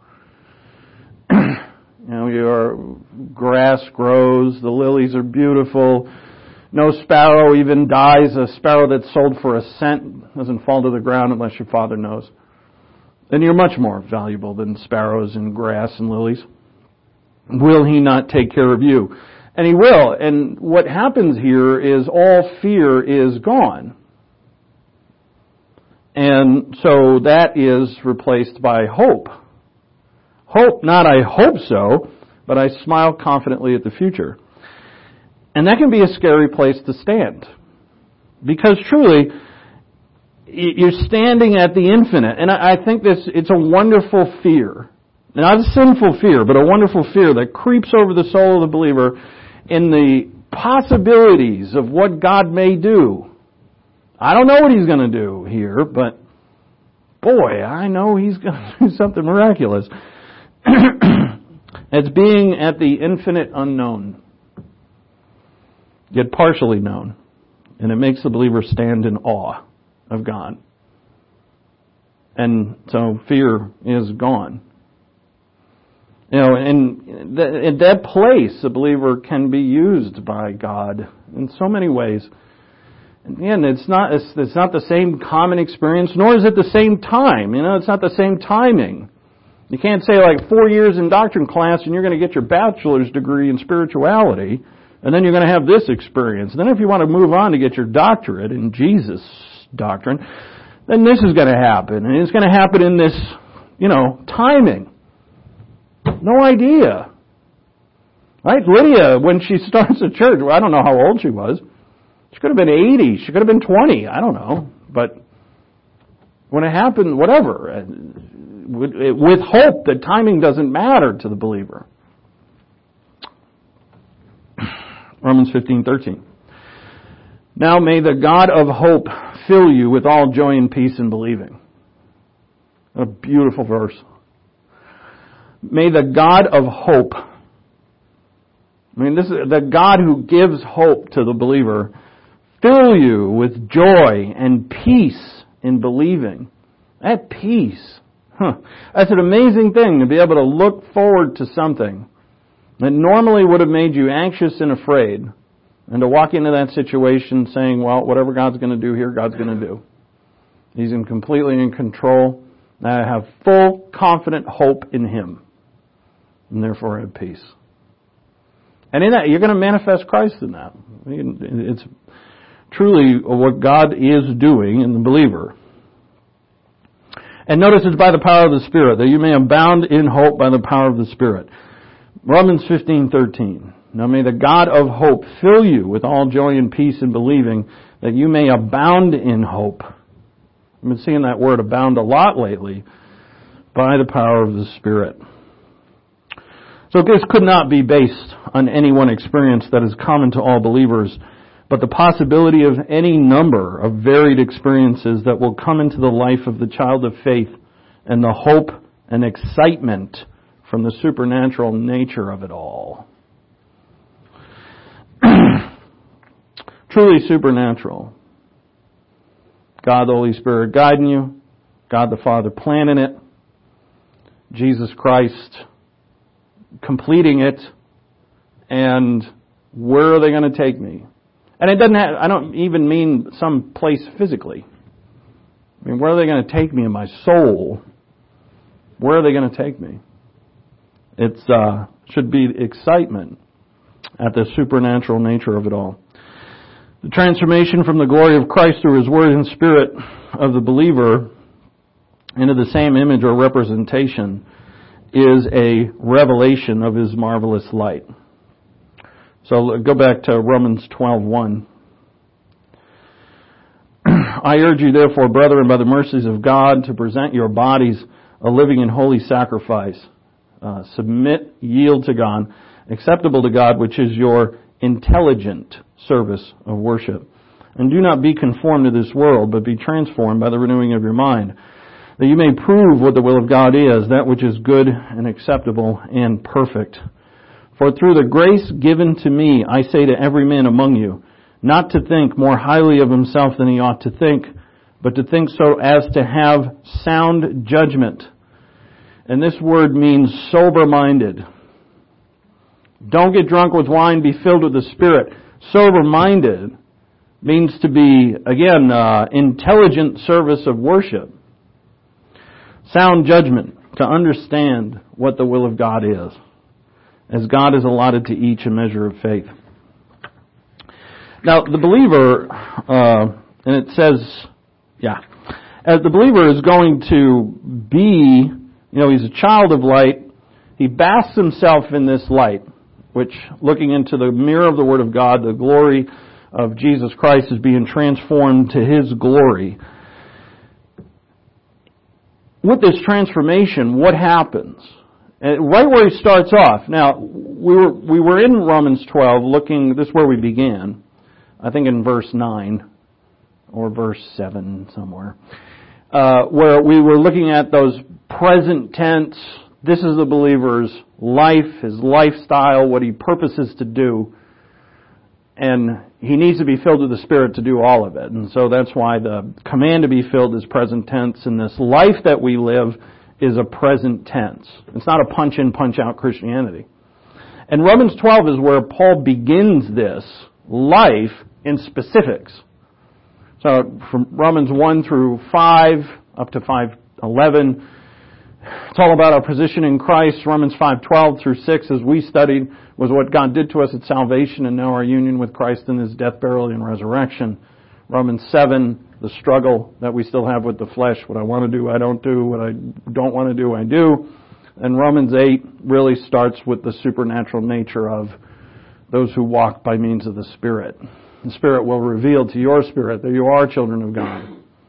Your grass grows, the lilies are beautiful. No sparrow even dies. A sparrow that's sold for a cent doesn't fall to the ground unless your Father knows. And you're much more valuable than sparrows and grass and lilies. Will He not take care of you? And He will. And what happens here is all fear is gone. And so that is replaced by hope. Hope, not I hope so, but I smile confidently at the future. And that can be a scary place to stand. Because truly, you're standing at the infinite. And I think it's a wonderful fear. Not a sinful fear, but a wonderful fear that creeps over the soul of the believer in the possibilities of what God may do. I don't know what He's going to do here, but boy, I know He's going to do something miraculous. It's being at the infinite unknown, yet partially known. And it makes the believer stand in awe of God. And so fear is gone. You know, and in that place, the believer can be used by God in so many ways. And again, it's not the same common experience, nor is it the same time. You know, it's not the same timing. You can't say like 4 years in doctrine class and you're going to get your bachelor's degree in spirituality, and then you're going to have this experience. And then if you want to move on to get your doctorate in Jesus doctrine, then this is going to happen. And it's going to happen in this, timing. No idea. Right? Lydia, when she starts a church, I don't know how old she was. She could have been 80. She could have been 20. I don't know. But when it happened, whatever. With hope, that timing doesn't matter to the believer. Romans 15:13. Now may the God of hope fill you with all joy and peace in believing. A beautiful verse. May the God of hope, this is the God who gives hope to the believer, fill you with joy and peace in believing. That peace. That's an amazing thing to be able to look forward to something that normally would have made you anxious and afraid, and to walk into that situation saying, well, whatever God's going to do here, God's going to do. He's completely in control. I have full, confident hope in Him, and therefore I have peace. And in that, you're going to manifest Christ in that. It's truly what God is doing in the believer. And notice it's by the power of the Spirit, that you may abound in hope by the power of the Spirit. Romans 15:13. Now may the God of hope fill you with all joy and peace in believing, that you may abound in hope. I've been seeing that word abound a lot lately. By the power of the Spirit. So this could not be based on any one experience that is common to all believers, but the possibility of any number of varied experiences that will come into the life of the child of faith, and the hope and excitement from the supernatural nature of it all. Truly supernatural. God the Holy Spirit guiding you, God the Father planning it, Jesus Christ completing it, and where are they going to take me? And it doesn't have, I don't even mean some place physically. Where are they going to take me in my soul? Where are they going to take me? It should be excitement at the supernatural nature of it all. The transformation from the glory of Christ through His Word and Spirit of the believer into the same image or representation is a revelation of His marvelous light. So go back to Romans 12:1. I urge you therefore, brethren, by the mercies of God, to present your bodies a living and holy sacrifice. Submit, yield to God, acceptable to God, which is your intelligent service of worship. And do not be conformed to this world, but be transformed by the renewing of your mind, that you may prove what the will of God is, that which is good and acceptable and perfect. For through the grace given to me, I say to every man among you, not to think more highly of himself than he ought to think, but to think so as to have sound judgment. And this word means sober-minded. Don't get drunk with wine, be filled with the Spirit. Sober-minded means to be, again, intelligent service of worship. Sound judgment, to understand what the will of God is, as God has allotted to each a measure of faith. Now, the believer, and it says, As the believer is going to be, he's a child of light. He basks himself in this light, which, looking into the mirror of the Word of God, the glory of Jesus Christ is being transformed to His glory. With this transformation, what happens? Right where he starts off. Now, we were in Romans 12 looking, this is where we began, I think in verse 9 or verse 7 somewhere, where we were looking at those present tense. This is the believer's life, his lifestyle, what he purposes to do. And he needs to be filled with the Spirit to do all of it. And so that's why the command to be filled is present tense. And this life that we live is a present tense. It's not a punch-in, punch-out Christianity. And Romans 12 is where Paul begins this life in specifics. So from Romans 1 through 5 up to 5:11, it's all about our position in Christ. Romans 5:12 through 6, as we studied, was what God did to us at salvation and now our union with Christ in His death, burial, and resurrection. Romans 7, the struggle that we still have with the flesh. What I want to do, I don't do. What I don't want to do, I do. And Romans 8 really starts with the supernatural nature of those who walk by means of the Spirit. The Spirit will reveal to your spirit that you are children of God.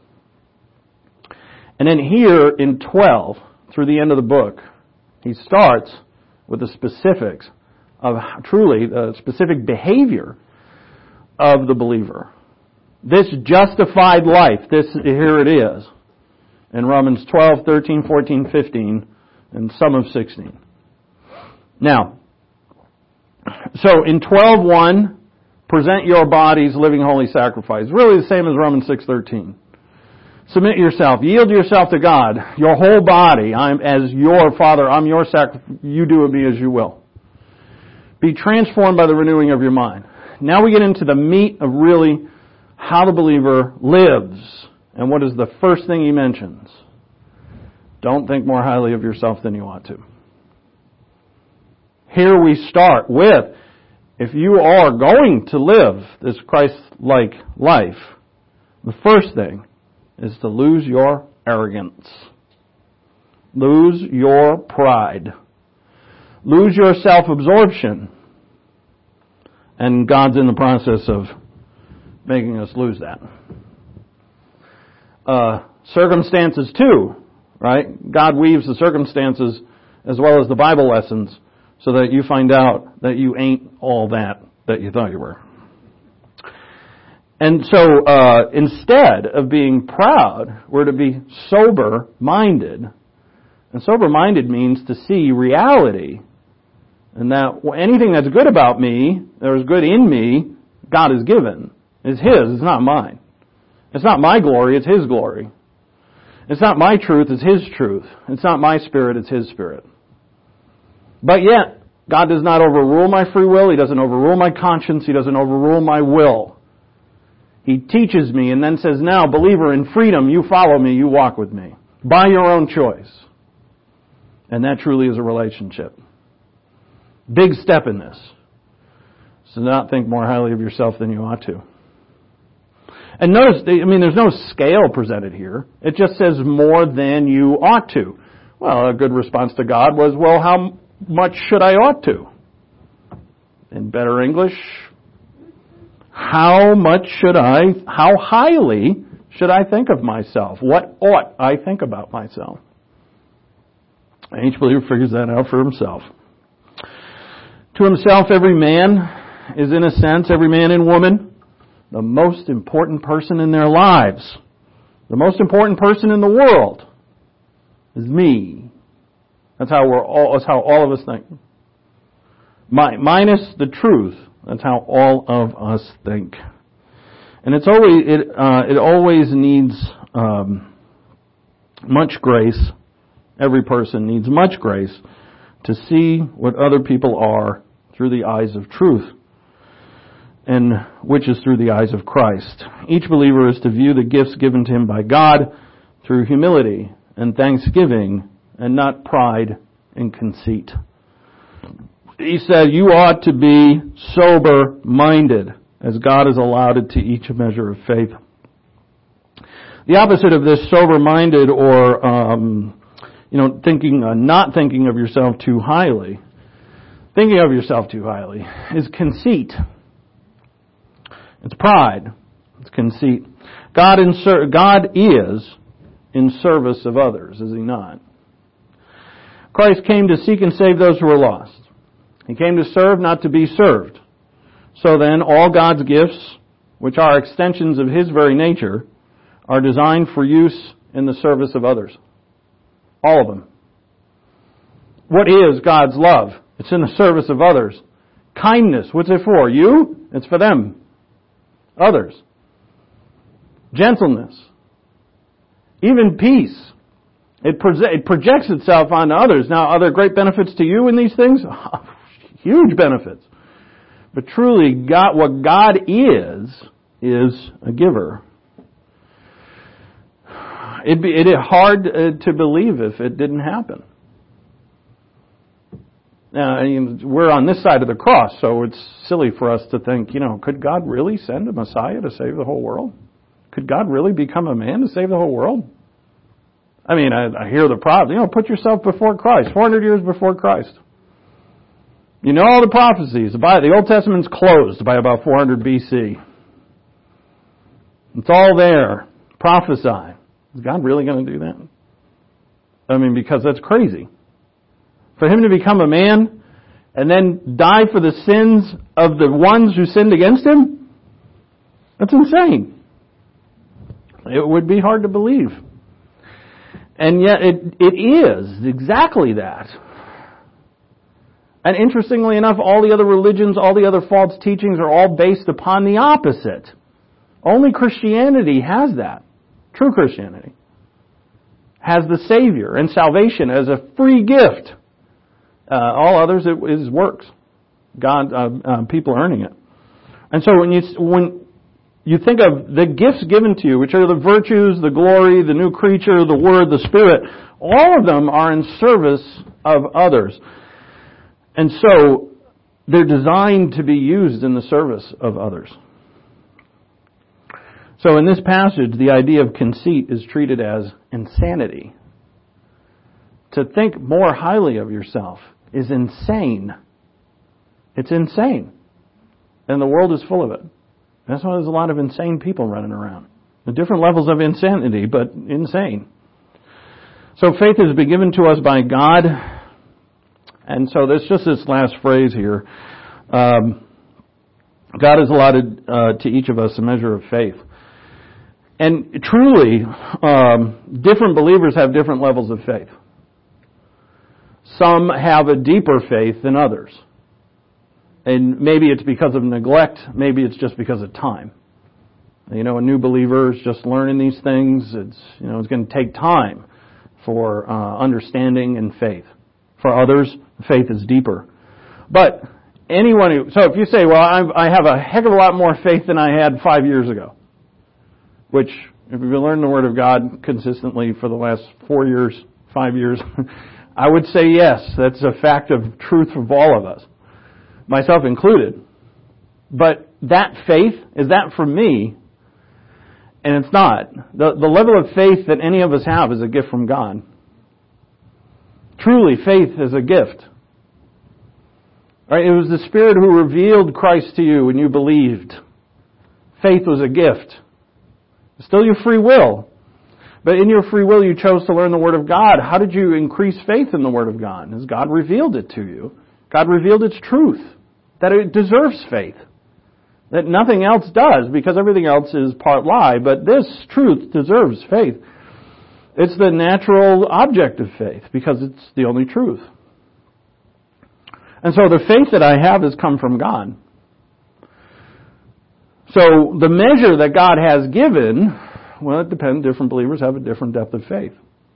And then here in 12, through the end of the book, he starts with the specifics of truly the specific behavior of the believer. This justified life, here it is, in Romans 12, 13, 14, 15, and some of 16. Now, so in 12:1, present your bodies living holy sacrifice. Really the same as Romans 6:13. Submit yourself, yield yourself to God, your whole body. I'm as your Father, I'm your sacrifice. You do with me as you will. Be transformed by the renewing of your mind. Now we get into the meat of really how the believer lives. And what is the first thing he mentions? Don't think more highly of yourself than you ought to. Here we start with, if you are going to live this Christ-like life, the first thing is to lose your arrogance. Lose your pride. Lose your self-absorption. And God's in the process of making us lose that. Circumstances too, right? God weaves the circumstances as well as the Bible lessons so that you find out that you ain't all that you thought you were. And so instead of being proud, we're to be sober-minded. And sober-minded means to see reality. And that anything that's good about me, that is good in me, God has given. It's His, it's not mine. It's not my glory, it's His glory. It's not my truth, it's His truth. It's not my spirit, it's His spirit. But yet, God does not overrule my free will. He doesn't overrule my conscience. He doesn't overrule my will. He teaches me and then says, now, believer, in freedom, you follow me, you walk with me. By your own choice. And that truly is a relationship. Big step in this. So not think more highly of yourself than you ought to. And notice, there's no scale presented here. It just says more than you ought to. Well, a good response to God was, well, how much should I ought to? In better English, how highly should I think of myself? What ought I think about myself? And each believer figures that out for himself. To himself, every man is, in a sense, every man and woman, the most important person in their lives. The most important person in the world is me. That's how all of us think. Minus the truth. That's how all of us think. And it always needs much grace. Every person needs much grace to see what other people are through the eyes of truth, and which is through the eyes of Christ. Each believer is to view the gifts given to him by God through humility and thanksgiving, and not pride and conceit. He said, you ought to be sober-minded, as God has allowed it to each a measure of faith. The opposite of this sober-minded or, not thinking of yourself too highly, thinking of yourself too highly, is conceit. It's pride. It's conceit. God is in service of others, is He not? Christ came to seek and save those who are lost. He came to serve, not to be served. So then, all God's gifts, which are extensions of His very nature, are designed for use in the service of others. All of them. What is God's love? It's in the service of others. Kindness, what's it for? You? It's for them. Others. Gentleness. Even peace. It projects itself onto others. Now, are there great benefits to you in these things? Huge benefits. But truly, what God is a giver. It'd be hard to believe if it didn't happen. Now, we're on this side of the cross, so it's silly for us to think, could God really send a Messiah to save the whole world? Could God really become a man to save the whole world? I hear the problem. Put yourself before Christ, 400 years before Christ. You know all the prophecies. The Old Testament's closed by about 400 BC. It's all there. Prophesy. Is God really going to do that? Because that's crazy. For Him to become a man and then die for the sins of the ones who sinned against Him? That's insane. It would be hard to believe. And yet it is exactly that. And interestingly enough, all the other religions, all the other false teachings are all based upon the opposite. Only Christianity has that. True Christianity has the Savior and salvation as a free gift. All others is works. God, people earning it. And so when you think of the gifts given to you, which are the virtues, the glory, the new creature, the Word, the Spirit, all of them are in service of others. And so they're designed to be used in the service of others. So in this passage, the idea of conceit is treated as insanity. To think more highly of yourself is insane. It's insane. And the world is full of it. That's why there's a lot of insane people running around. The different levels of insanity, but insane. So faith has been given to us by God. And so there's just this last phrase here. God has allotted to each of us a measure of faith. And truly, different believers have different levels of faith. Some have a deeper faith than others. And maybe it's because of neglect, maybe it's just because of time. A new believer is just learning these things. It's going to take time for understanding and faith. For others, faith is deeper. But so if you say, well, I have a heck of a lot more faith than I had 5 years ago, which, if you've been learning the Word of God consistently for the last 4 years, 5 years, I would say yes, that's a fact of truth of all of us, myself included. But that faith, is that from me? And it's not. The level of faith that any of us have is a gift from God. Truly, faith is a gift. Right? It was the Spirit who revealed Christ to you when you believed. Faith was a gift. It's still your free will. But in your free will, you chose to learn the Word of God. How did you increase faith in the Word of God? As God revealed it to you. God revealed its truth. That it deserves faith. That nothing else does, because everything else is part lie. But this truth deserves faith. It's the natural object of faith, because it's the only truth. And so the faith that I have has come from God. So the measure that God has given, well, it depends. Different believers have a different depth of faith.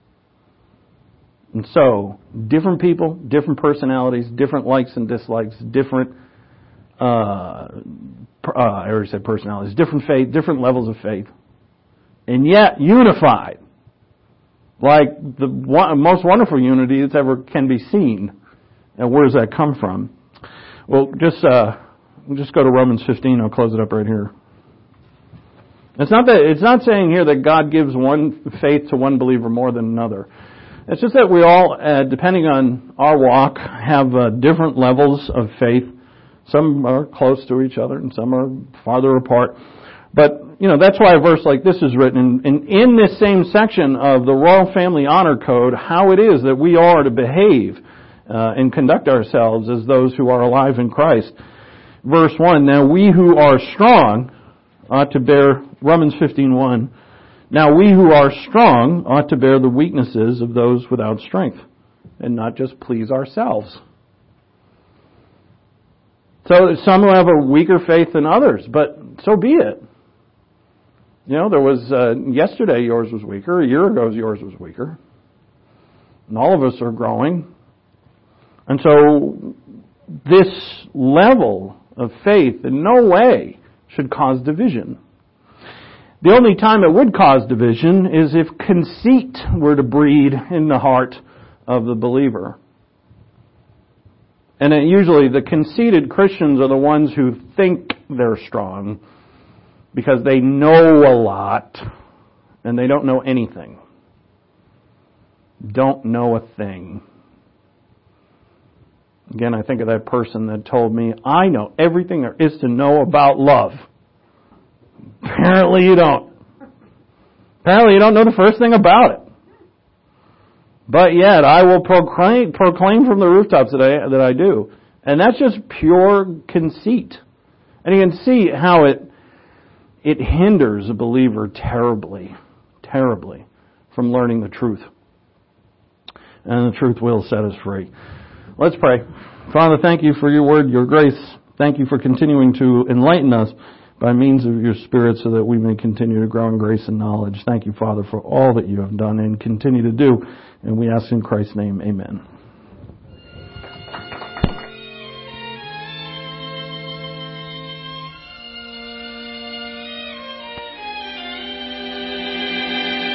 And so, different people, different personalities, different likes and dislikes, different, I already said personalities, different faith, different levels of faith. And yet, unified. Like the most wonderful unity that's ever can be seen. And where does that come from? Well, just go to Romans 15. I'll close it up right here. It's not saying here that God gives one faith to one believer more than another. It's just that we all, depending on our walk, have different levels of faith. Some are close to each other and some are farther apart. But, that's why a verse like this is written. And in this same section of the Royal Family Honor Code, how it is that we are to behave and conduct ourselves as those who are alive in Christ. Verse 1, now we who are strong ought to bear, Romans 15:1, now we who are strong ought to bear the weaknesses of those without strength and not just please ourselves. So some will have a weaker faith than others, but so be it. There was, yesterday yours was weaker, a year ago yours was weaker. And all of us are growing. And so this level of faith in no way should cause division. The only time it would cause division is if conceit were to breed in the heart of the believer. And usually the conceited Christians are the ones who think they're strong because they know a lot and they don't know anything. Don't know a thing. Again, I think of that person that told me, I know everything there is to know about love. Apparently you don't. Apparently you don't know the first thing about it. But yet I will proclaim from the rooftops that I do. And that's just pure conceit. And you can see how it hinders a believer terribly, terribly from learning the truth. And the truth will set us free. Let's pray. Father, thank you for your word, your grace. Thank you for continuing to enlighten us by means of your Spirit so that we may continue to grow in grace and knowledge. Thank you, Father, for all that you have done and continue to do. And we ask in Christ's name, amen.